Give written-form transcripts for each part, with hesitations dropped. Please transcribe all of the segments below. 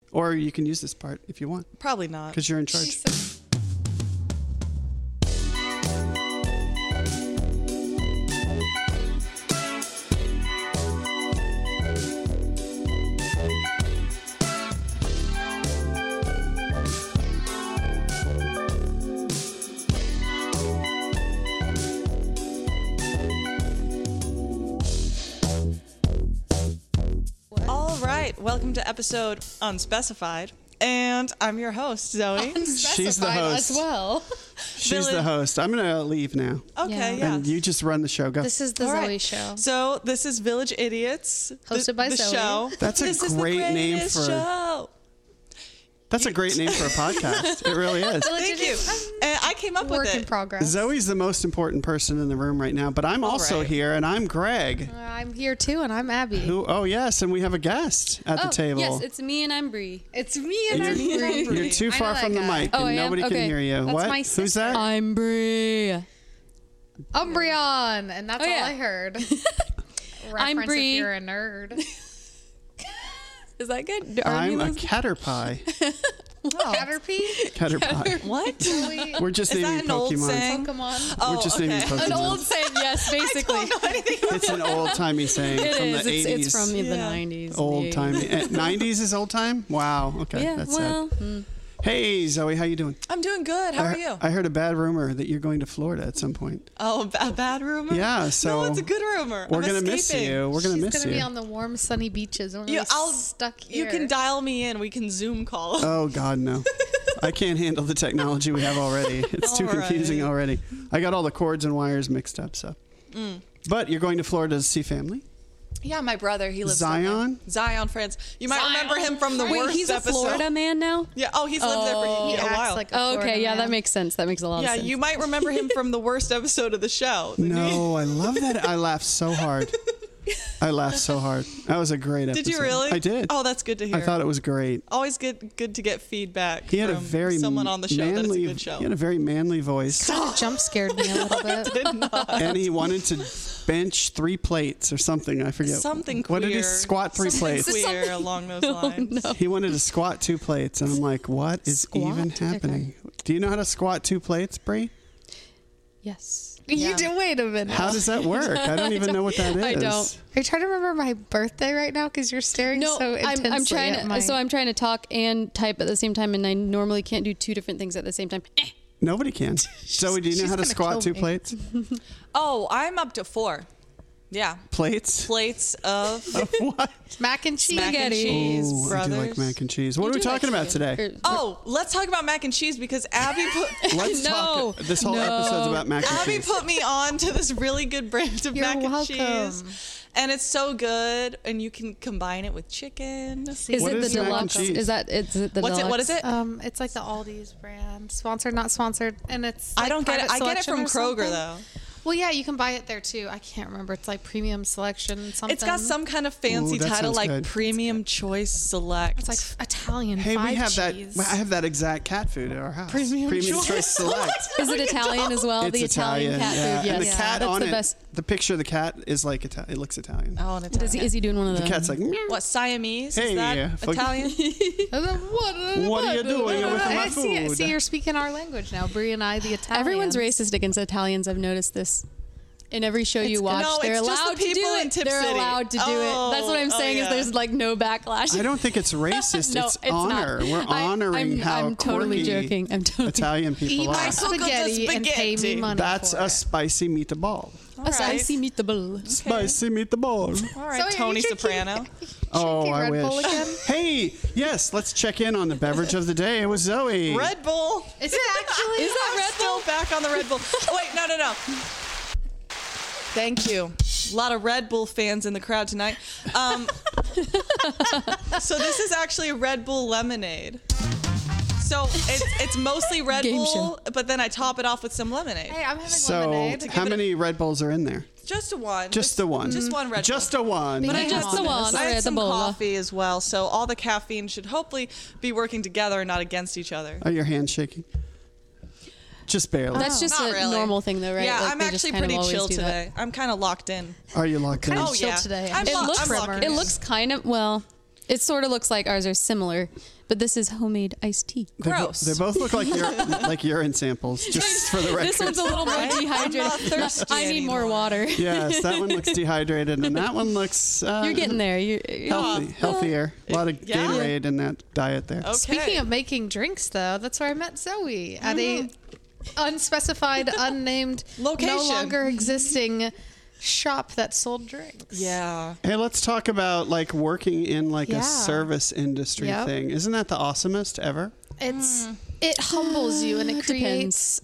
Or you can use this part if you want. Probably not. Because you're in charge. Welcome to episode Unspecified, and I'm your host, Zoe. She's the host as well. She's the host. I'm going to leave now. Okay, yeah. And you just run the show. Go. This is the Zoe show. So this is Village Idiots, hosted by the Zoe. Show. That's a great name for. Show. That's a great name for a podcast. It really is. Thank you. And I came up with it. Work in progress. Zoe's the most important person in the room right now, but I'm also here, and I'm Greg. I'm here too, and I'm Abby. Oh, yes, and we have a guest at the table. Yes, it's me and I'm Bree. It's me and I'm Bree. You're too far from the mic, and nobody can hear you. That's what? My Who's that? I'm Bree. I'm Brian, and that's all I heard. I'm Bree. If you're a nerd. Is that good? I'm a Caterpie. Caterpie? Caterpie. What? We're just Is naming that an old Pokemon. saying? Pokemon. We're just naming Pokemon. An old saying, yes, basically. I don't know anything about It's an old-timey saying It from is. the 80s. It's from the 90s. Old-timey. 90s is old-time? Wow. Okay, Yeah, that's well. sad. Hey, Zoe, how you doing? I'm doing good. How are you? I heard a bad rumor that you're going to Florida at some point. Oh, a bad rumor? Yeah, so... No, it's a good rumor. We're going to miss you. We're going to miss you. She's going to be on the warm, sunny beaches. I'll stuck here. You can dial me in. We can Zoom call. Oh, God, no. I can't handle the technology we have already. It's too confusing already. I got all the cords and wires mixed up, so. But you're going to Florida to see family? Yeah, my brother, he lives Zion? there. Zion, France. You might remember him from the worst He's a episode. Florida man now? Yeah. Oh, he's lived there for a while. Like a Okay, yeah, man. that makes sense. That makes a lot of sense. Yeah, you might remember him from the worst episode of the show. No, I love that. I laughed so hard. That was a great episode. Did you really? I did. Oh, that's good to hear. I thought it was great. Always good to get feedback He had from a very someone on the show that it's a good show. He had a very manly voice. Kind of jump scared me a little bit. Did not. And he wanted to bench 3 plates or something. I forget. Something queer. What did he squat 3 plates? Queer along those lines. He wanted to squat 2 plates, and I'm like, what is even happening? Okay. Do you know how to squat 2 plates, Bree? Yes. You did. Wait a minute. How does that work? I don't even know what that is. I don't. Are you trying to remember my birthday right now? Because you're staring so intensely I'm trying at my... So I'm trying to talk and type at the same time, and I normally can't do 2 different things at the same time. Nobody can. Zoe, do you know how to gonna squat kill 2 me. plates? Oh, I'm up to 4. Yeah. Plates? Plates of What? mac and cheese. mac and cheese, Ooh, I brothers. do like mac and cheese. What are we talking about today? Oh, let's talk about mac and cheese because Abby put Let's talk. This whole episode's about mac and Abby cheese. put me on to this really good brand of You're mac and welcome. cheese. And it's so good, and you can combine it with chicken. Is What it is the mac and deluxe? cheese? Is it the What's deluxe? it? What is it? It's like the Aldi's brand. Sponsored, not sponsored. And it's I like don't get it. private I get it from selection or Kroger, something. though. Well, yeah, you can buy it there too. I can't remember. It's like premium selection something. It's got some kind of fancy Ooh, that title sounds like good. Premium Choice Select. It's like Italian. Hey, we 5 have cheese. that. I have that exact cat food at our house. Premium Choice Select. Is it Italian as well? It's The Italian cat yeah. food, yes. And the cat That's on the it. best. The picture of the cat is like it looks Italian. Oh, an Italian. Is he doing one of The those? cat's like, meow. What, Siamese? Hey, is that yeah, fuck- Italian? And then What are you doing with my See, food? you're speaking our language now. Brie and I, the Italians. Everyone's racist against Italians. I've noticed this. In every show you watch, no, they're it's just allowed the to do people in it. Tip They're City. allowed to do it. That's what I'm saying. yeah. Is there's like no backlash. I don't think it's racist. No, it's it's honor. not. We're honoring how I'm totally quirky joking. I'm totally Italian Eat people my are. spaghetti and pay me spaghetti. money That's for a it. spicy meatball. All a right. spicy meatball. Spicy meatball. All right, So are you Tony drinking- Soprano. Oh, Drinking I Red wish. Bull again? Hey, yes, let's check in on the beverage of the day. It was Zoe. Red Bull. Is it actually? Is that Red Bull? Back on the Red Bull. Oh, wait, no. Thank you. A lot of Red Bull fans in the crowd tonight. So this is actually a Red Bull lemonade. So it's mostly Red Game Bull, but then I top it off with some lemonade. Hey, I'm having So, lemonade. how many Red Bulls are in there? Just a one. Just the one. Just one Red Bull. Just a one. But I Just had the one. I Red had some Bull. coffee as well, so all the caffeine should hopefully be working together and not against each other. Are your hands shaking? Just barely. That's just Not a really. normal thing, though, right? Yeah, Like, I'm they just actually kind of pretty always chill do that. today. I'm kind of locked in. Are you locked in? Kind of Oh, chill yeah. today. I'm It lo- looks I'm trimmer. locking It in. looks kind of, well, It sort of looks like ours are similar, but this is homemade iced tea. Gross. They both look like urine samples, just for the record. This one's a little more dehydrated. I'm not thirsty I need more anymore. water. Yes, that one looks dehydrated, and that one looks You're getting there. You're healthier. A lot of Yeah. Gatorade in that diet there. Okay. Speaking of making drinks, though, that's where I met Zoe at a unspecified, unnamed, Location. no longer existing shop that sold drinks. Yeah. Hey, let's talk about like working in like Yeah. a service industry Yep. thing. Isn't that the awesomest ever? It humbles you and it creates.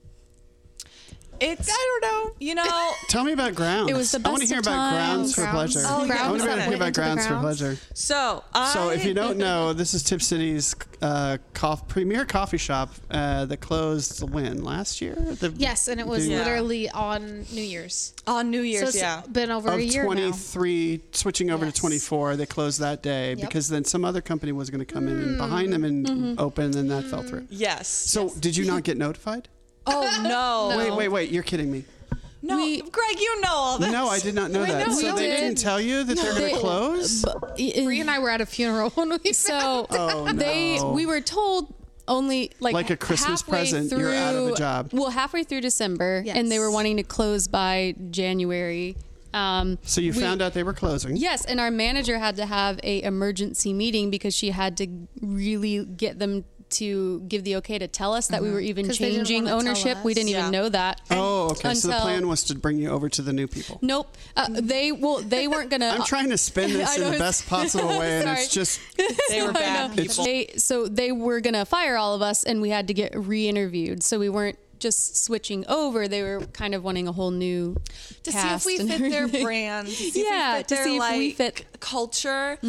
It's, I don't know. you know, Tell me about Grounds. It was the I want to best hear of about Grounds times. for pleasure. Oh, yeah. I want to Grounds. hear about Into the Grounds for Grounds. pleasure. so So if you don't know, this is Tip City's premier coffee shop that closed when? Last year? Yes, and it was Yeah. literally on New Year's. on New So Year's, it's yeah. been over Of a year now. 23, switching over Yes. to 24, they closed that day Yep. because then some other company was going to come in and behind them and open, and that fell through. Yes. So did you not get notified? Oh, no. Wait, you're kidding me. No, We- Greg, you know all this. No, I did not know that. no, So we they did. didn't tell you that they're going to close? Bree and I were at a funeral when we So Oh, no. we were told only Like a Christmas halfway present, you're out of a job. Well, halfway through December, and they were Yes. wanting to close by January. So you found out they were closing. Yes, and our manager had to have a emergency meeting because she had to really get them to give the okay to tell us that we were even 'Cause they didn't changing wanna tell ownership. We us. didn't Yeah. even know that. Oh, okay. So the Until- plan was to bring you over to the new people. Nope. They weren't gonna. I'm trying to spin this I in know the it's- best possible way, and Sorry. it's just They were I bad know. people. They were gonna fire all of us, and we had to get re-interviewed. So we weren't just switching over. They were kind of wanting a whole new To see if cast we and fit their everything. brand. To see Yeah, if we fit to their, see if we like, fit. culture.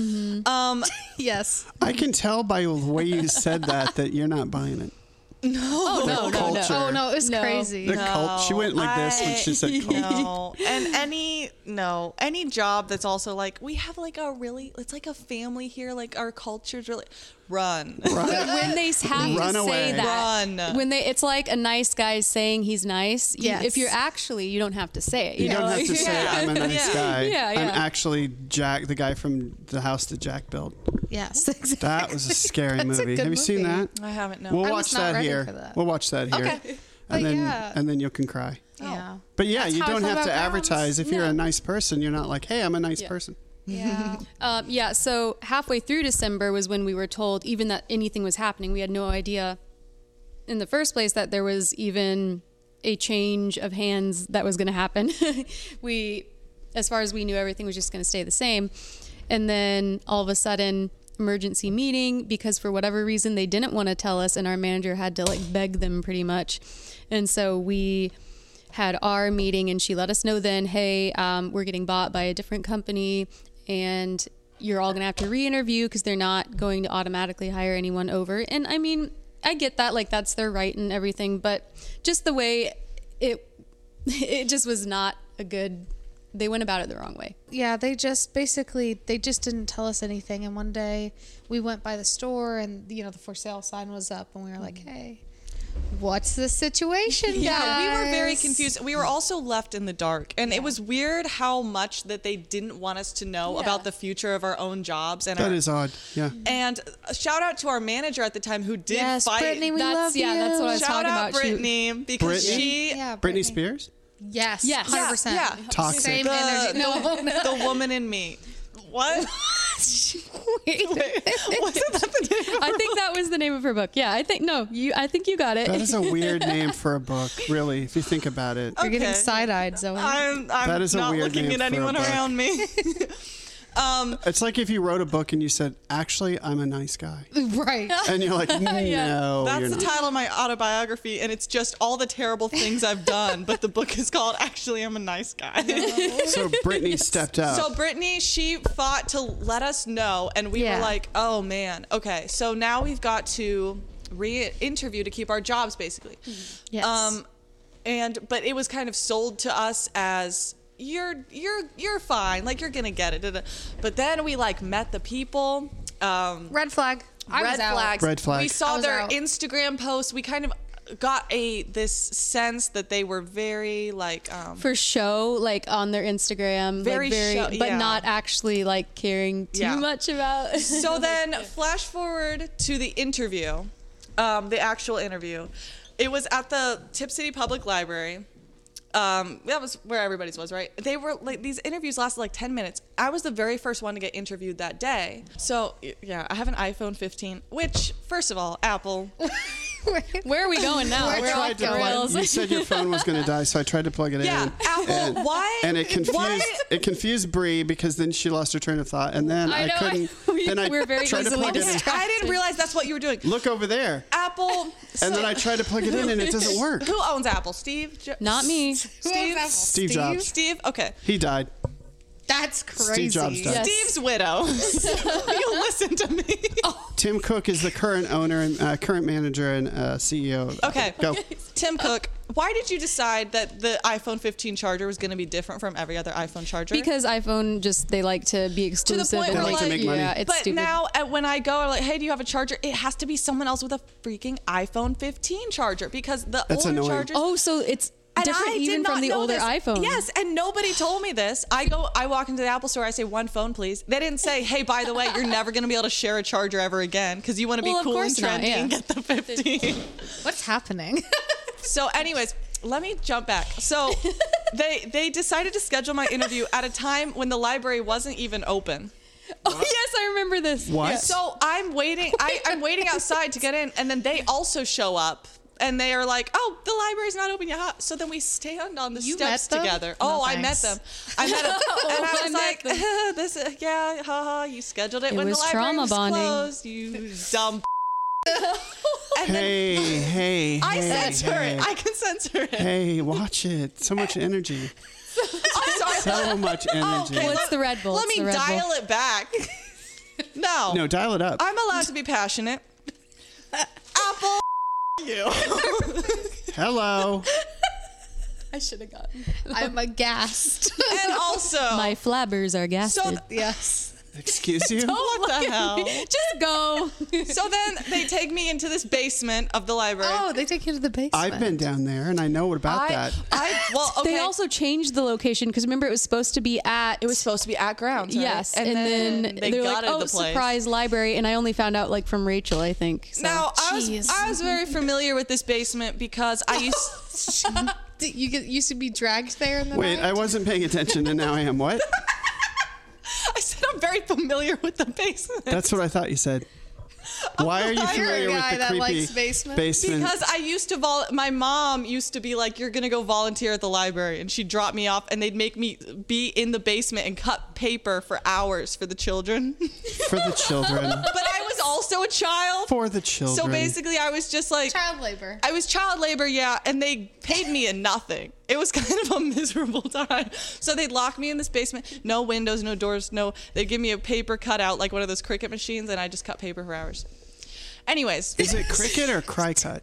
Yes. I can tell by the way you said that you're not buying it. Oh no, no, culture. no. Oh, no, it was No. crazy. The cult. She went like this when she said cult. No. And any job that's also like, we have like it's like a family here, like our culture's really run. When they have Run to away. say that, Run. when it's like a nice guy saying he's nice. Yes. If you're actually, you don't have to say it. You know, don't have like- to say I'm a nice Yeah. guy. Yeah, I'm yeah. actually Jack, the guy from the house that Jack built. Yes, exactly. That was a scary That's a movie. good Have you seen movie. that? I haven't known. We'll I watch was not that ready here. for that. We'll watch that here. Okay. And But then yeah. and then you can cry. Yeah. But yeah, That's you how I don't feel have to about advertise. Grounds. If you're No. a nice person, you're not like, hey, I'm a nice Yeah. person. Yeah. Yeah, so halfway through December was when we were told even that anything was happening. We had no idea in the first place that there was even a change of hands that was going to happen. As far as we knew, everything was just going to stay the same. And then all of a sudden, emergency meeting, because for whatever reason they didn't want to tell us, and our manager had to like beg them pretty much. And so we had our meeting, and she let us know then, hey, we're getting bought by a different company, and you're all gonna have to re-interview because they're not going to automatically hire anyone over. And I mean, I get that, like that's their right and everything, but just the way it just was not a good. They went about it the wrong way. Yeah, they just didn't tell us anything. And one day we went by the store and, the for sale sign was up and we were like, hey, what's the situation, Yeah, we were very guys? confused. We were also left in the dark, and it was weird how much that they didn't want us to know Yeah. about the future of our own jobs. And That is odd. Yeah. and a shout out to our manager at the time who did Yes, fight. Brittany, we That's- love you. yeah, that's what I was Shout talking out about. She- Brittany because Brittany? she Yeah, Britney Spears? Yes, Yes. 100%. Yeah. Toxic. Same the, energy. No, the woman in me. What? wait. Wasn't that the name? I think that was the name of her book. Yeah, I think you got it. That is a weird name for a book, really, if you think about it. You're getting Okay. side-eyed, Zoe. I'm That is a not weird looking name at for a anyone book. around me. It's like if you wrote a book and you said, actually, I'm a nice guy. Right. And you're like, no, you're That's the not. title of my autobiography, and it's just all the terrible things I've done. But the book is called "Actually, I'm a Nice Guy." So Brittany stepped up. So Brittany, she fought to let us know, and we Yeah. were like, "Oh man, okay." So now we've got to re-interview to keep our jobs, basically. Yes. But it was kind of sold to us as you're fine, like you're gonna get it. But then we like met the people. Red flag. I was out. Flags. Red flag. We saw I was their out. Instagram posts. We kind of got this sense that they were very like for show, like on their Instagram, Very show- but yeah. not actually like caring too Yeah. much about. So then flash forward to the interview, the actual interview. It was at the Tip City Public Library. That was where everybody's was, right? They were like, these interviews lasted like 10 minutes. I was the very first one to get interviewed that day. So yeah, I have an iPhone 15, which first of all, Apple. Where are we going now? Where We're are off we the going? rails. You said your phone was going to die, so I tried to plug it Yeah, in. Apple, why? And it why- confused Bree because then she lost her train of thought, and then I I know, couldn't. Then I we're very tried to easily plug it in. distracted. I didn't realize that's what you were doing. Look over there, Apple. and then I tried to plug it in, and it doesn't work. Who owns Apple? Steve? Not me. Steve? Steve Jobs. Steve? Okay. He died. That's crazy. Steve Jobs died. Yes. Steve's widow. You listen to me. Tim Cook is the current owner and current manager and CEO. Okay. Go. Tim Cook, why did you decide that the iPhone 15 charger was going to be different from every other iPhone charger? Because iPhone they like to be exclusive. point and where, They like to make money. Yeah, it's but stupid. now when I go, I'm like, hey, do you have a charger? It has to be someone else with a freaking iPhone 15 charger because the That's older annoying. chargers. Oh, so it's And different I did even not from the know older this. iPhone. Yes, and nobody told me this. I walk into the Apple store, I say, one phone, please. They didn't say, hey, by the way, you're never going to be able to share a charger ever again because you want to be Well, of cool and course not, trendy yeah. and get the 15. What's happening? So anyways, let me jump back. So they decided to schedule my interview at a time when the library wasn't even open. Oh, yes, I remember this. What? Yeah. So I'm waiting. I'm waiting outside to get in, and then they also show up, and they are like, "Oh, the library's not open yet." So then we stand on the You steps met them? together. No, Oh, I met thanks. them. I met them, and I I was met like, them. "This, yeah, haha. You scheduled it It when the was library trauma was bonding. closed. You dumb." And then Hey, I hey, censor hey. it. I can censor it. Hey, watch it. So much energy. I'm sorry. So much energy. Okay, What's the Red Bull? Let It's me the Red Bull. dial it back. No. No, dial it up. I'm allowed to be passionate. Apple. You. Hello. I should have gotten. I'm aghast. And also, My flabbers are gassed. so Yes. Excuse you? what the hell? Just go. So then they take me into this basement of the library. Oh, they take you to the basement. I've been down there, and I know about that. Well, okay. They also changed the location because remember it was supposed to be at. it was supposed to be at grounds. Right? Yes, and then they they're got like, "Oh, the place. surprise library!" And I only found out like from Rachel, I think. So. Now Jeez. I was very familiar with this basement because I used. used to be dragged there in the Wait, night? I wasn't paying attention, and now I am. What? I said I'm very familiar with the basement. That's what I thought you said. Why are you You're a familiar with guy the that creepy likes basement? Because I used to my mom used to be like, you're gonna go volunteer at the library, and she'd drop me off, and they'd make me be in the basement and cut paper for hours for the children. For the children. But I was also a child. For the children. So basically, I was just like, Child labor. I was child labor, yeah, and they paid me nothing. It was kind of a miserable time. So they'd lock me in this basement, no windows, no doors, they'd give me a paper cutout, like one of those Cricut machines, and I just cut paper for hours. Anyways. Is it cricket or cry cut?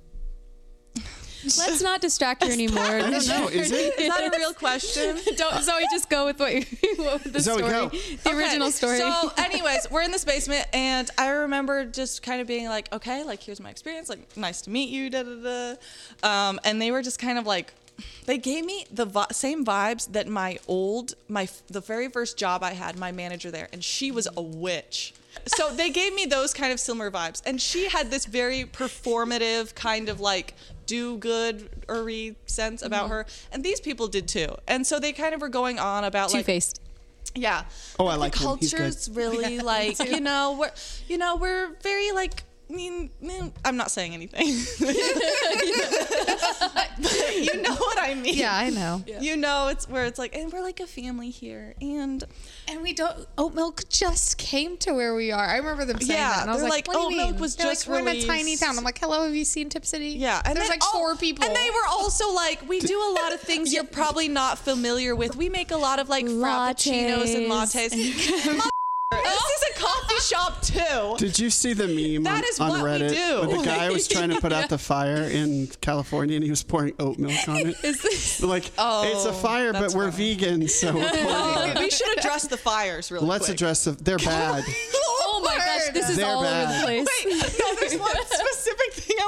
Let's not distract her anymore. I don't know. Is it? Is that a real question? Don't Zoe, just go with what the Zoe, story, go. the original story. So, anyways, we're in this basement, and I remember just kind of being like, okay, like, here's my experience, like, nice to meet you, da da da. And they were just kind of like, they gave me the same vibes that the very first job I had, my manager there, and she was a witch. So they gave me those kind of similar vibes, and she had this very performative kind of like do-good-ery sense about her, and these people did too. And so they kind of were going on about like, Two-faced. yeah. Oh, I the like him. He's good. culture's really like, we're very like, I'm not saying anything. But you know what I mean. Yeah, I know. You know, it's where it's like, and we're like a family here, and And we don't. Oat milk just came to where we are. I remember them saying Yeah, that. And I was they're like, like, what do you Oat Milk mean? was They're just like, we're in a tiny released. town. I'm like, hello, have you seen Tip City? yeah, and there's then, like 4 people. and they were also like, we do a lot of things you're probably not familiar with. We make a lot of like frappuccinos and lattes. This is a coffee shop too. Did you see the meme That is on what we Reddit do. where the guy was trying to put out the fire in California and he was pouring oat milk on it? Like, it's a fire, but that's we're funny. vegan, so we're pouring it. We should address the fires really Let's quick. address they're bad. Oh my gosh, this is They're all over bad. the place. Wait, no, there's one specific thing I want to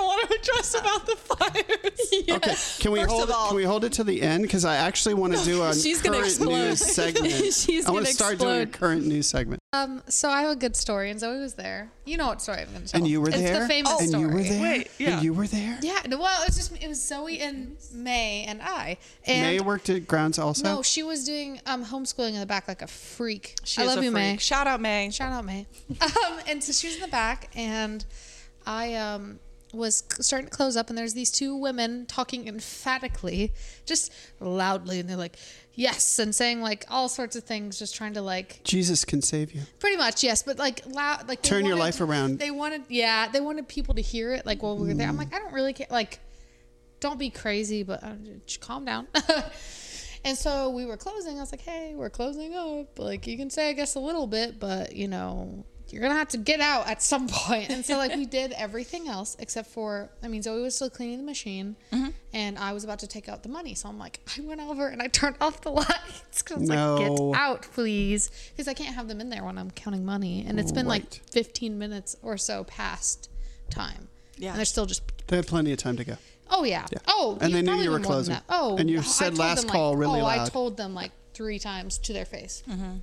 to us about the fires. Okay, can we hold it to the end? Because I actually want to do a She's gonna current explode. news segment. She's I want gonna to start doing a explode. current news segment. So I have a good story, and Zoe was there. You know what story I'm going to tell. And you were there. It's the famous and story. you were there. Wait, yeah. And you were there. Yeah. Well, it was Zoe and May and I. And May worked at Grounds also. no, she was doing homeschooling in the back like a freak. She I is love a you, freak. May. Shout out, May. Shout out, May. And so she was in the back, and I was starting to close up, and there's these two women talking emphatically, just loudly, and they're like, yes, and saying like all sorts of things, just trying to like, Jesus can save you. pretty much, yes, but like loud, like they Turn your wanted- life around. They wanted people to hear it, like while we were there. I'm like, I don't really care, like, don't be crazy, but just calm down. And so we were closing. I was like, hey, we're closing up. Like, you can say, I guess, a little bit, but, you know, you're going to have to get out at some point. And so, like, we did everything else except for, I mean, Zoe was still cleaning the machine, and I was about to take out the money. So I'm like, I went over and I turned off the lights because I was No. like, get out, please. Because I can't have them in there when I'm counting money. And it's been like Right. 15 minutes or so past time. Yeah. And they're still just... They had plenty of time to go. Oh yeah. Yeah. Oh, And they knew probably you were more than closing. that. Oh, And you I said told last them, call really I loud. told them like 3 times to their face.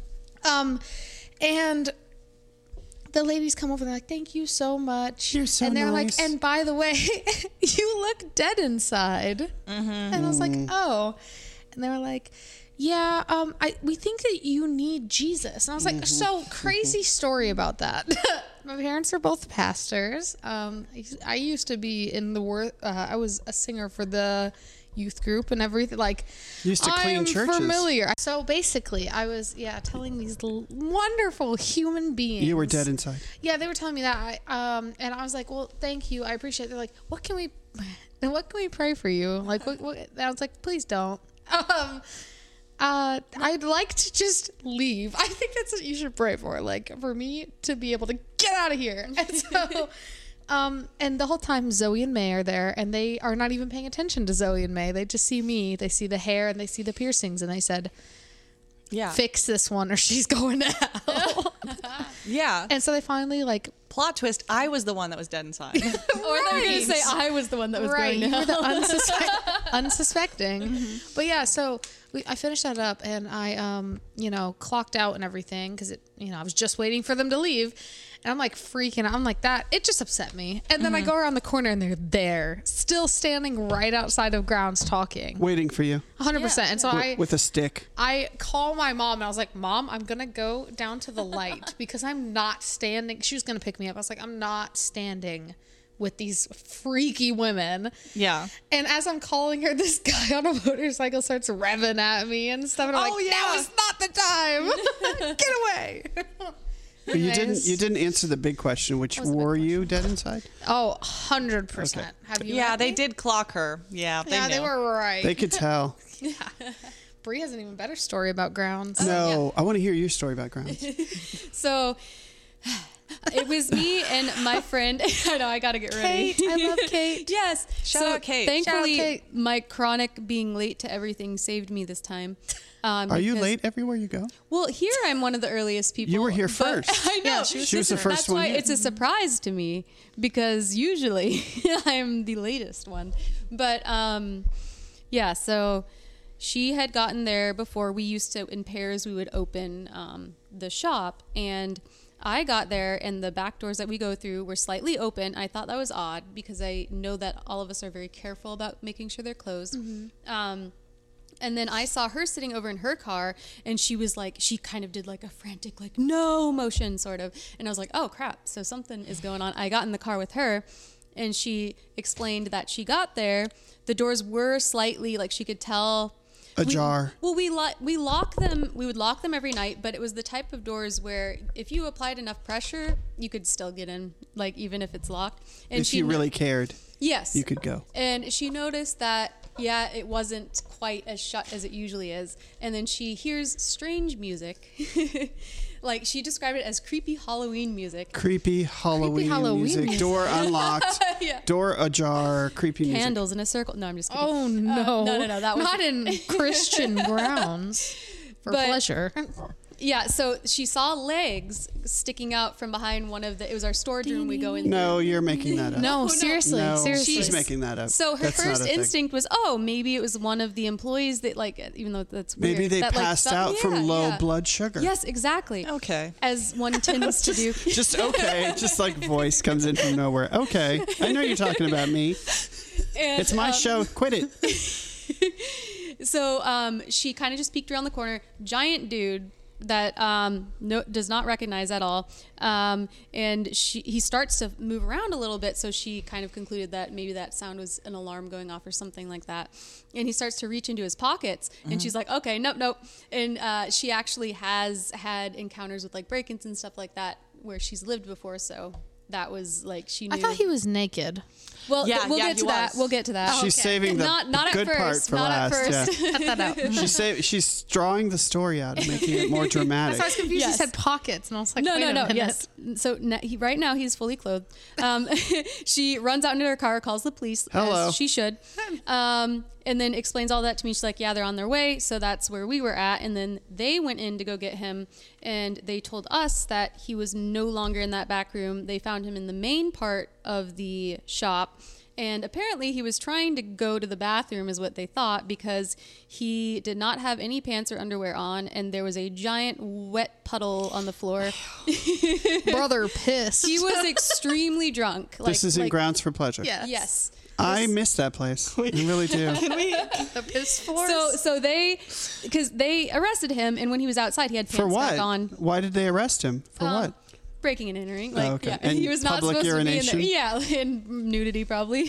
And the ladies come over and they're like, "Thank you so much." You're so And they're nice. like, "And by the way, you look dead inside." And I was like, "Oh," and they were like, "Yeah, we think that you need Jesus." And I was like, "So crazy story about that." My parents are both pastors. I used to be in the I was a singer for the youth group and everything. Like, Used to clean I'm churches. familiar. So basically, I was telling these wonderful human beings. You were dead inside. Yeah, they were telling me that. And I was like, "Well, thank you. I appreciate it." They're like, "What can we pray for you?" Like, what? I was like, "Please don't." I'd like to just leave. I think that's what you should pray for. Like, for me to be able to get out of here. And so, and the whole time Zoe and May are there, and they are not even paying attention to Zoe and May. They just see me. They see the hair and they see the piercings, and they said, Yeah. "Fix this one or she's going to hell." Yeah. And so they finally like, Plot twist, I was the one that was dead inside. Or they were going to say I was the one that was right, going you were to the unsuspecting. But yeah, so I finished that up, and I clocked out and everything because I was just waiting for them to leave, and I'm like freaking out. I'm like, that it just upset me. And then I go around the corner and they're there, still standing right outside of Grounds talking, Waiting for you 100%. And so with a stick. I call my mom, and I was like, "Mom, I'm gonna go down to the light because I'm not standing." She was gonna pick me up. I was like, "I'm not standing with these freaky women." Yeah. And as I'm calling her, this guy on a motorcycle starts revving at me and stuff. And I'm Oh, like, yeah. "Now is not the time. Get away." But you Anyways. didn't answer the big question, which was the big were you dead inside? Oh, 100%. Okay. Have you? Yeah, met they me? did clock her. Yeah, they Yeah, knew. they were right. They could tell. Bree has an even better story about Grounds. No, I want to hear your story about Grounds. So it was me and my friend. I know, I got to get ready. Kate, I love Kate. Yes. Shout out Kate. Thankfully, Shout out Kate. my chronic being late to everything saved me this time. Are you because- late everywhere you go? Well, here I'm one of the earliest people. You were here but- first. I know. Yeah, She was the first That's one why here. it's a surprise to me because usually I'm the latest one. But yeah, so she had gotten there before. We used to, in pairs, we would open the shop, and I got there and the back doors that we go through were slightly open. I thought that was odd because I know that all of us are very careful about making sure they're closed. And then I saw her sitting over in her car, and she was like, she kind of did like a frantic, like, no motion sort of. And I was like, oh crap, so something is going on. I got in the car with her, and she explained that she got there. The doors were slightly, like, she could tell. Ajar. We lock them. We would lock them every night, but it was the type of doors where if you applied enough pressure, you could still get in, like, even if it's locked. And If you really cared, yes, you could go. And she noticed that, yeah, it wasn't quite as shut as it usually is. And then she hears strange music. Like, she described it as creepy Halloween music. Creepy Halloween, Halloween music. music. Door unlocked. Yeah. Door ajar. Creepy music. Candles in a circle. No, I'm just kidding. Oh no! no, that was not in Christian grounds for But- pleasure. Yeah, so she saw legs sticking out from behind it was our storage room we go in. No, you're making that up. No, seriously, No, seriously. she's making that up. So her That's not first a thing. instinct was, oh, maybe it was one of the employees that, like, even though that's weird. Maybe they that, like, passed felt- out from yeah, low yeah. blood sugar. Yes, exactly. Okay. As one tends to do. Just okay. Just like voice comes in from nowhere. Okay. I know you're talking about me. And, It's my show. Quit it. So she kind of just peeked around the corner. Giant dude that does not recognize at all. And he starts to move around a little bit. So she kind of concluded that maybe that sound was an alarm going off or something like that. And he starts to reach into his pockets. And she's like, okay, nope. And she actually has had encounters with like break-ins and stuff like that where she's lived before. So that was like, she knew. I thought he was naked. Well, Yeah, we'll yeah, get he to that. was. We'll get to that. She's saving the not good at part first. for Not last. at first. Yeah. Cut that out. She's drawing the story out and making it more dramatic. So I was confused. Yes. He said pockets, and I was like, No, wait a minute. Yes. So right now he's fully clothed. She runs out into her car, calls the police, Hello. as she should, and then explains all that to me. She's like, yeah, they're on their way. So that's where we were at. And then they went in to go get him, and they told us that he was no longer in that back room. They found him in the main part of the shop. And apparently he was trying to go to the bathroom is what they thought, because he did not have any pants or underwear on, and there was a giant wet puddle on the floor. Brother pissed. He was extremely drunk. This is in Grounds for Pleasure. Yeah. Yes. I miss that place. I really do. The piss force. So because they arrested him, and when he was outside, he had pants For what? back on. Why did they arrest him? For what? Breaking and entering. Like, okay. yeah, And he was not public supposed urination? to be in there. Yeah, and nudity probably.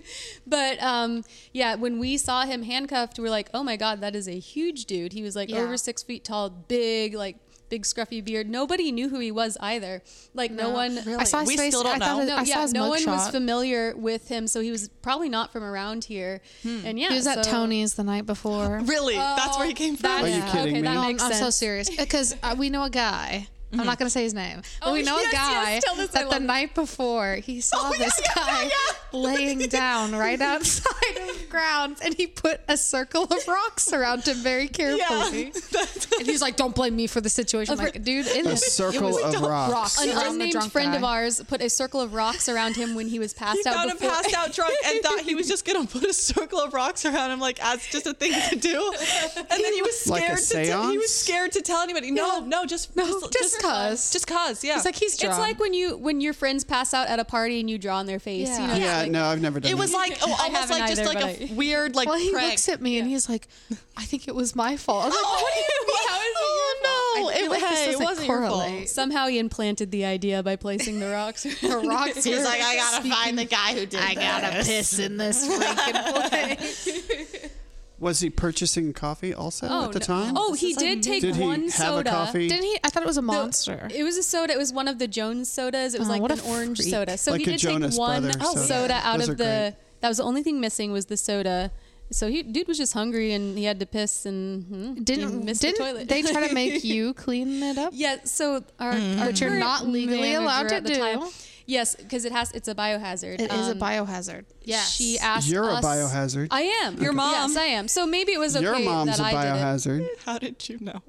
But yeah, when we saw him handcuffed, we were like, oh my God, that is a huge dude. He was like Yeah. over 6 feet tall, big scruffy beard. Nobody knew who he was either. Like no one. Really? I saw his We face. still don't I thought know. it- No, I saw yeah, his no one was mugshot. familiar with him, so he was probably not from around here. And yeah, He was at so- Tony's the night before. Really? That's where he came from? Are you kidding okay, me? That No, makes I'm sense. so serious because we know a guy. I'm not going to say his name. But Oh, we know yes, a guy yes, tell this, I that the love it. night before he saw this guy laying down right outside of Grounds, and he put a circle of rocks around him very carefully. And he's like, "Don't blame me for the situation." I'm like, dude, it A is circle of rocks. An around the unnamed drunk friend guy. of ours put a circle of rocks around him when he was passed He out found him before. passed out drunk and thought he was just gonna put a circle of rocks around him, like as just a thing to do. And then he was Like a scared he seance? was scared to tell anybody. No, just cause. Just cause. Yeah. He's like, he's drunk. It's like when your friends pass out at a party and you draw on their face. Yeah. You know, Yeah, like, no, I've never done it was that. like almost haven't like just either, like but a weird like well, he prank. looks at me and he's like, "I think it was my fault." I was like, Oh, "What do you mean? How is it your fault?" no, I feel like this it doesn't wasn't your fault. correlate. somehow he implanted the idea by placing the rocks. The rocks. He's like, I gotta find the guy who did I gotta piss in this freaking place. Was he purchasing coffee also at the no. time? Oh, he did take Did he one have soda. a coffee? Didn't he? I thought it was a monster. It was a soda. It was one of the Jones sodas. It was Oh, like what an a orange freak. soda. So Like he a did Jonas take one Brothers soda. soda out Those of are the. great. That was the only thing missing was the soda. So dude was just hungry and he had to piss and he missed the toilet. they try to make you clean it up? Yeah, so our But you're current not legally manager allowed to at the do. time- Yes, because it's a biohazard. It is a biohazard. Yes. She asked You're us. a biohazard. I am. Your mom. Yes, I am. So maybe it was okay Your mom's that a I did it. biohazard. How did you know?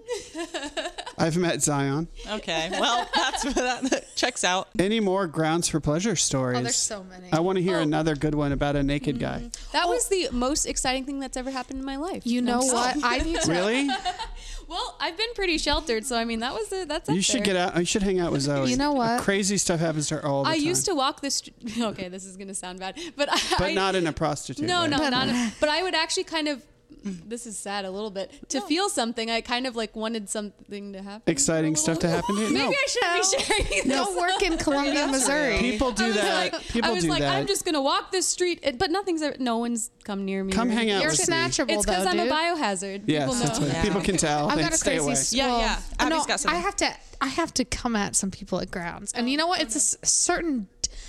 I've met Zion. Okay, well that checks out. Any more Grounds for Pleasure stories? Oh, there's so many. I want to hear another good one about a naked guy. That was the most exciting thing that's ever happened in my life. You know what? I need to. Really? Well, I've been pretty sheltered, so I mean that's up You should there. get out. You should hang out with Zoe. You know what? Crazy stuff happens to her all the I time. used to walk the street. Okay, this is gonna sound bad, but but not in a prostitute No, way. no, not. But I would actually kind of. This is sad a little bit. To feel something, I kind of like wanted something to happen. Exciting stuff to happen to you? Maybe No. I shouldn't be sharing this. Don't work in Columbia, Missouri. People do that. People I was do like, that. I'm just gonna walk this street, but no one's come near me. Come or hang out You're with me. snatchable, It's though, because I'm a dude. biohazard. Yes, People that's know. what Yeah. people can tell. I've They got a stay away. crazy. Yeah. Abby's got some. I have to come at some people at Grounds, and you know what? It's a certain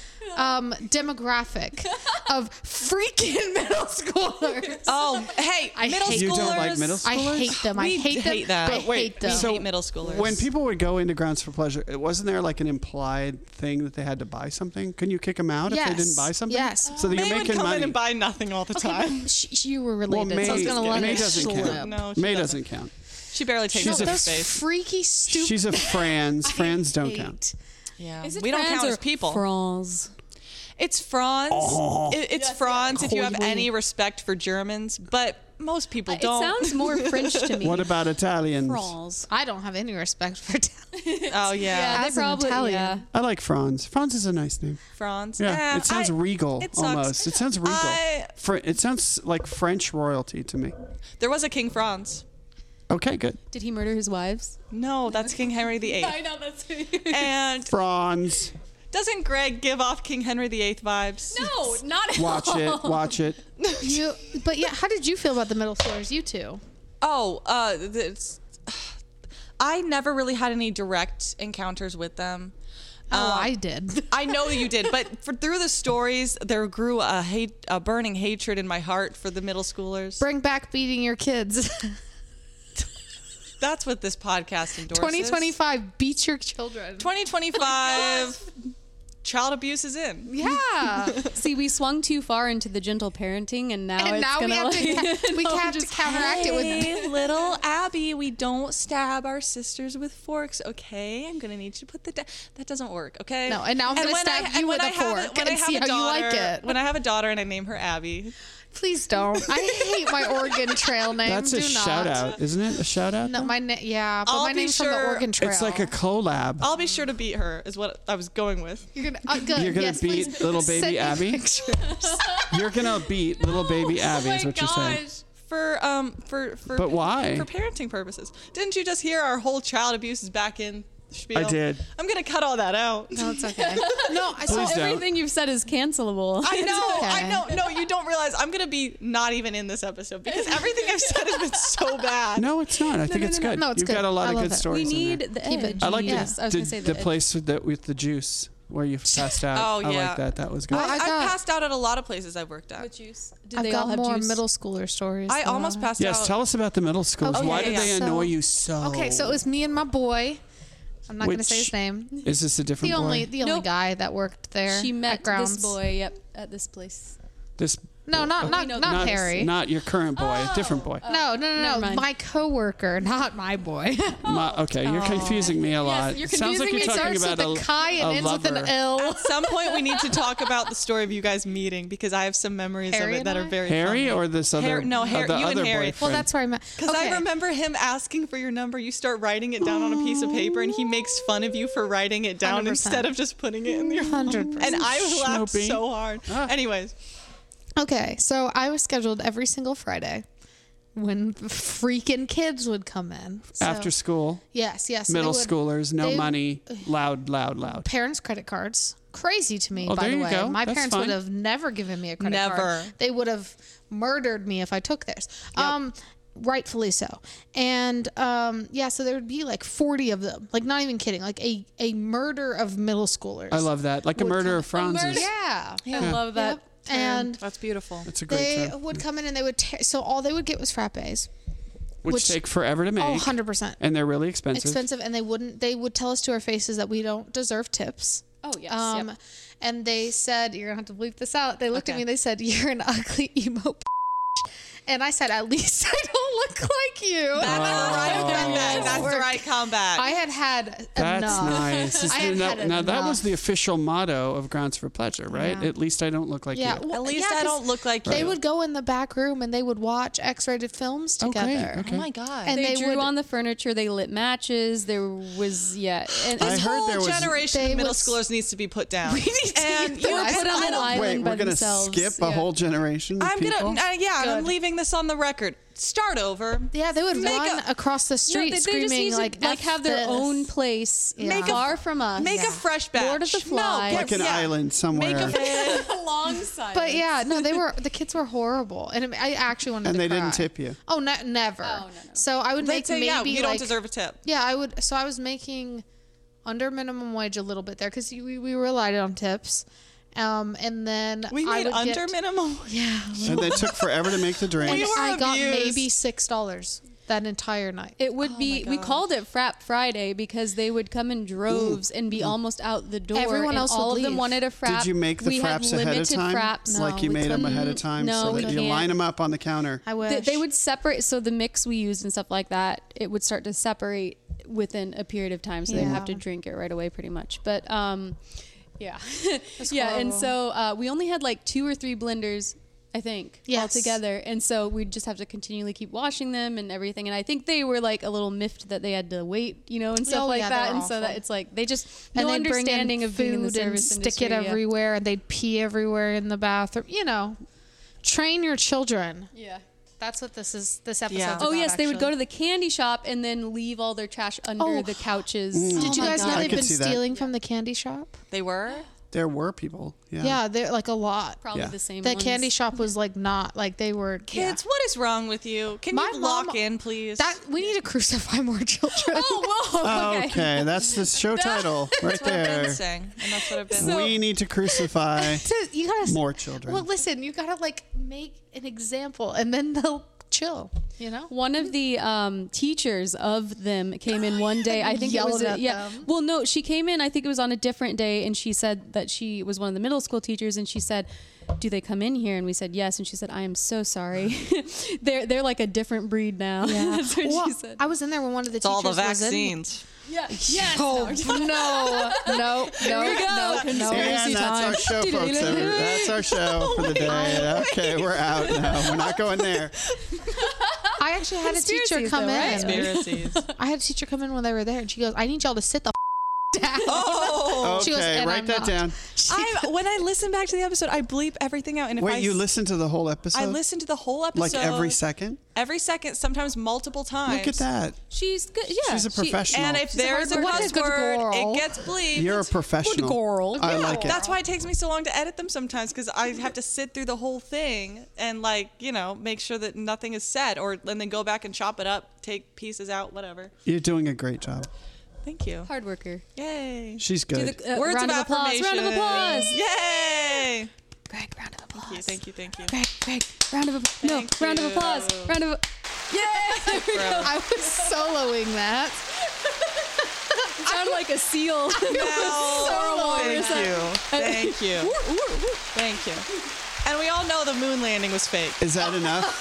demographic of freaking middle schoolers. Oh, hey, I middle hate schoolers. You don't like middle I schoolers? hate them. I We hate them. hate that. I But wait, hate them. We so hate middle schoolers. When people would go into Grounds for Pleasure, wasn't there like an implied thing that they had to buy something? Couldn't you kick them out if they didn't buy something? Yes. So that May you're would making come money. in and buy nothing all the time. You were related, May, so I was going to let May it doesn't slip. count. No, she May doesn't. doesn't count. She barely takes She's up a- any Those space. freaky, stupid. She's a Franz. Franz don't count. Yeah, Is it we don't Franz count or as people. Franz? It's Franz. It's Franz if you have Holy. any respect for Germans, but most people It don't. sounds more French to me. What about Italians? Franz? I don't have any respect for Italian. Oh yeah, They As an probably Italian. yeah. I like Franz. Franz is a nice name. Franz. Yeah, it sounds regal it sucks. almost. It sounds regal. It sounds like French royalty to me. There was a King Franz. Okay, good. Did he murder his wives? No, that's King Henry VIII. know that's And Franz. doesn't Greg give off King Henry VIII vibes? No, not at Watch all. it. Watch it. But yeah, how did you feel about the middle schoolers? You two. Oh, I never really had any direct encounters with them. I did. I know you did, but through the stories, there grew a burning hatred in my heart for the middle schoolers. Bring back beating your kids. That's what this podcast endorses. 2025, beat your children. 2025, child abuse is in. Yeah. See, we swung too far into the gentle parenting, and now And it's now we gonna have to we have to just counteract it with Hey, little Abby, we don't stab our sisters with forks, okay? I'm gonna need you to put that doesn't work, okay? No, and now I'm gonna when stab you with a fork and see how you like it. When I have a daughter and I name her Abby, Please don't. I hate my Oregon Trail name. That's a Do not. shout out, isn't it? A shout out? No, yeah, but I'll my be name's from the sure- Oregon Trail. It's like a collab. I'll be sure to beat her. Is what I was going with. You're gonna, good. You're gonna yes, beat please. little Send baby me Abby? pictures. You're gonna beat little baby Abby, is what you're saying. For But why? For parenting purposes. Didn't you just hear our whole child abuse is back in spiel? I did. I'm gonna cut all that out. No, it's okay. No, I saw Please don't. Everything you've said is cancelable. I know, okay. I know. No, you don't realize I'm gonna be not even in this episode because everything I've said has been so bad. No, it's not. I think it's good. No, it's You've good. got a lot I of love good it. stories We in need there. the Keep it edge. I like yes, I was gonna say the edge. place with the juice where you passed out. Oh, I yeah. like that. That was good. I I got- passed out at a lot of places I've worked at. Juice. Did I've they all got have more juice? middle schooler stories. I than almost that. passed Yes, out. tell us about the middle schools. Okay, Why did they so- annoy you so? Okay, so it was me and my boy. I'm not going to Which- say his name. Is this a different The only boy? only guy that worked there. She at met Grounds. this boy. Yep, at this place. This No, not know not Harry. Not your current boy, a different boy. No, Never mind. my coworker, not my boy. Okay, you're confusing me a lot. you're Sounds like confusing you're me. talking Starts about with a Kai and a ends with an lover. L. At some point, we need to talk about the story of you guys meeting because I have some memories Harry of it and that are I? very Harry funny. or this other? Harry- no, Harry- the you and other Harry. boyfriend. Well, that's where I met. Because I remember him asking for your number. You start writing it down on a piece of paper, and he makes fun of you for writing it down 100%. instead of just putting it in your phone. 100%. And I laughed Snoopy. so hard. Anyways, Okay, so I was scheduled every single Friday when the freaking kids would come in. So, After school, yes, so they middle would- schoolers, no they- money, loud. Parents' credit cards. Crazy to me, Oh, by there the you way. go. My That's parents fine. would have never given me a credit Never. card. They would have murdered me if I took theirs. Rightfully so. And so there would be like 40 of them. Like, not even kidding. Like a murder of middle schoolers. I love that. Like a murder of Franz's. Yeah. I love that. Yep. And that's beautiful. That's a great they term. would come in and they would so all they would get was frappes. Which take forever to make. Oh, 100%. And they're really expensive. Expensive, and they would tell us to our faces that we don't deserve tips. Oh yes. Yep. And they said, you're gonna have to bleep this out. They looked at Okay. me and they said, you're an ugly emo and I said, at least I don't look like you. That's the right comeback. That's the right comeback. I had That's enough. nice. I had had Now that was enough. the official motto of Grounds for Pleasure, right? Yeah. At least I don't look like Yeah, you. well, At least yeah, I 'cause don't look like They you. would go in the back room and they would watch X-rated films Oh, great. together. Okay. Oh my god. And They they drew would- on the furniture. They lit matches. There was and I this heard whole there was- generation They of middle would- schoolers needs to be put down. We need to and get them you put put on on an an Wait, island by we're gonna themselves. skip a Yeah. whole generation of I'm people? gonna, and I'm Good. leaving this on the record. Start over. Yeah, they would Make run a- across the street they just screaming need like, to F have their this. own place Make a- far from us. Make a fresh batch. Lord of the Fly. No, Like an island somewhere. Make a alongside. But yeah, no, the kids were horrible, and I actually wanted And to they cry. didn't tip you. Oh, never. Oh, no. So I would They'd make say, maybe yeah, you like don't deserve a tip. yeah, I would. So I was making under minimum wage a little bit there because we relied on tips, and then We I made would under get, minimum. Yeah, And they took forever to make the and drinks. were I got abused. maybe $6. that entire night. It would be, we gosh. called it Frap Friday because they would come in droves and be almost out the door. Everyone and else would all of them leave. wanted a frap. Did you make the We had fraps ahead of limited time? Fraps. Like you we made them ahead of couldn't- time No, so we that you can't. line them up on the counter. I wish. They would separate, so the mix we used and stuff like that, it would start to separate within a period of time, so they'd have to Yeah. drink it right away pretty much. But yeah. That's yeah, and horrible. so we only had like 2 or 3 blenders, I think, all Yes. together. And so we'd just have to continually keep washing them and everything. And I think they were like a little miffed that they had to wait, you know, and stuff Oh, like yeah, that. they're And so that awful. it's like they just and no they'd bring in understanding of being in the food and service stick industry. it yeah. everywhere, and they'd pee everywhere in the bathroom. You know, train your children. Yeah. That's what this is. This episode. Yeah. Oh yes, they would go to the candy shop and then leave all their trash under the couches. Did you Oh my guys know God. I they've could been see that. stealing from the candy shop? They were? There were people. Yeah. Yeah, they're like a lot. Probably Yeah. the same That ones. candy shop was like not like they were. Kids, what is wrong with you? Can My you lock mom- in, please? That we need to crucify more children. Oh, whoa. Okay. Okay, that's the show title right That's what I've been there. saying, and that's what I've been. We need to crucify You gotta more children. Well, listen, you gotta like make an example, and then they'll chill. You know. One of the teachers of them came in one day. I think it was Yelled at yeah. them. Well, no, she came in. I think it was on a different day, and she said that she was one of the middle school teachers, and she said, "Do they come in here?" And we said yes, and she said, "I am so sorry. they're like a different breed now." Yeah. That's what Well, she said. I was in there when one of the It's all teachers the was in. vaccines. Yeah. Yes. Oh no, And that's our show, folks. That's our show for the day. Okay, we're out now. We're not going there. I actually had a teacher Conspiracies, come though, in. right? Conspiracies. I had a teacher come in when they were there, and she goes, "I need y'all to sit the down." Oh. She goes, Okay, "And write I'm that not." down. When I listen back to the episode, I bleep everything out. And if Wait, you listened to the whole episode? I listened to the whole episode. Like every second? Every second, sometimes multiple times. Look at that. She's good. Yeah. She's a professional. And if there's a What cuss a good word, girl. it gets bleeped. You're a professional. girl. I like it. That's why it takes me so long to edit them sometimes, because I have to sit through the whole thing and make sure that nothing is said, and then go back and chop it up, take pieces out, whatever. You're doing a great job. Thank you. Hard worker. Yay. She's Do good. the Words round of of applause. affirmation. Round of applause. Yay. Greg, round of applause. Thank you. Greg, round of applause. No, Thank round of you. applause. Round of. Yay! I was soloing that. Sounded like a seal. Thank you. And we all know the moon landing was fake. Is that enough?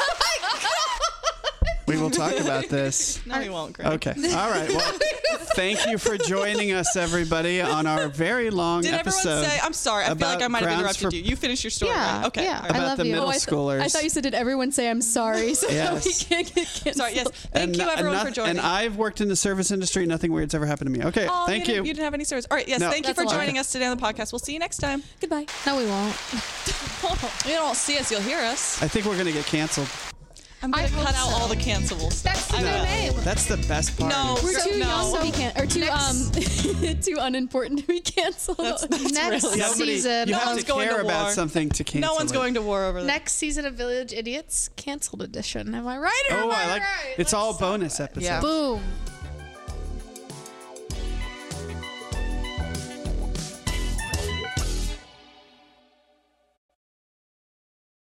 We will talk about this. No, we won't, Greg. Okay. All right. Well, thank you for joining us, everybody, on our very long Did episode. everyone say? I'm sorry. I feel about like I might have grounds interrupted for- you. You finished your story, Yeah, right? Okay. yeah. all right. I about love the you. middle Oh, schoolers. I thought you said, did everyone say I'm sorry? So Yes. we can't get canceled. Sorry. Yes. Thank you, everyone, for joining. And I've worked in the service industry. Nothing weird's ever happened to me. Okay. Oh, thank you. You didn't have any service. All right. Yes. No. Thank you That's for a lot. joining us today on the podcast. We'll see you next time. Goodbye. No, we won't. You don't see us. You'll hear us. I think we're going to get canceled. I'm going to hope cut out so. all the cancellables. That's the new name. That's the best part. No. We're too young to be canceled, or too Next- too unimportant to be canceled. That's Next really Nobody, season. you No have one's to going care to about war. something to cancel No one's it. going to war over that. Next season of Village Idiots, canceled edition. Am I right? Or Oh, am I like. right? It's all bonus episodes. Yeah. Boom.